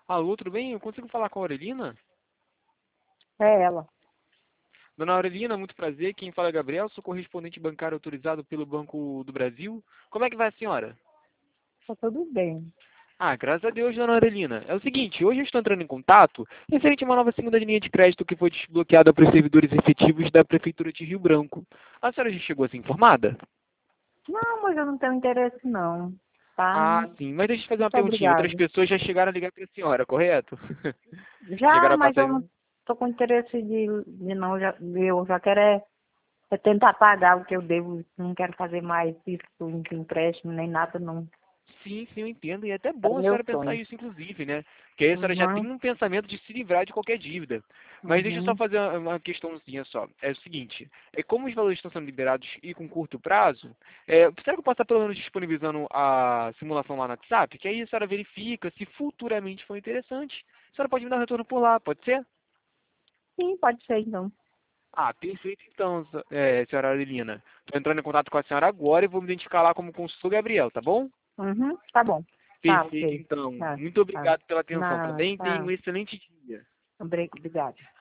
Alô, tudo bem? Eu consigo falar com a Aurelina? É ela. Dona Aurelina, muito prazer. Quem fala é Gabriel, sou correspondente bancário autorizado pelo Banco do Brasil. Como é que vai a senhora? Tá tudo bem. Ah, graças a Deus, dona Aurelina. É o seguinte, hoje eu estou entrando em contato referente a uma nova segunda linha de crédito que foi desbloqueada para os servidores efetivos da Prefeitura de Rio Branco. A senhora já chegou a ser informada? Não, mas eu não tenho interesse não, tá? Ah, sim. Mas deixa eu te fazer uma Muito perguntinha. Outras obrigada. pessoas já chegaram a ligar para a senhora, correto? Já, Chegaram a mas passar eu aí não um... tô com interesse de não, eu já quero é tentar pagar o que eu devo, não quero fazer mais isso de empréstimo nem nada não. Sim, sim, eu entendo. E é até É bom a meu senhora pensar sonho. isso, inclusive, né? Porque aí a senhora já tem Uhum, um pensamento de se livrar de qualquer dívida. Mas deixa eu só uhum. fazer uma questãozinha só. É o seguinte, como os valores estão sendo liberados e com curto prazo, será que eu posso estar pelo menos disponibilizando a simulação lá no WhatsApp? Que aí a senhora verifica se futuramente for interessante. A senhora pode me dar um retorno por lá, pode ser? Sim, pode ser então. Ah, perfeito então, senhora Aurelina. Estou entrando em contato com a senhora agora e vou me identificar lá como consultor Gabriel, tá bom? Uhum, tá bom. Tá, Perfeito, ok. então. Tá, Muito tá. obrigado pela atenção, tá Não, bem? Tenha tá. um excelente dia. Obrigada.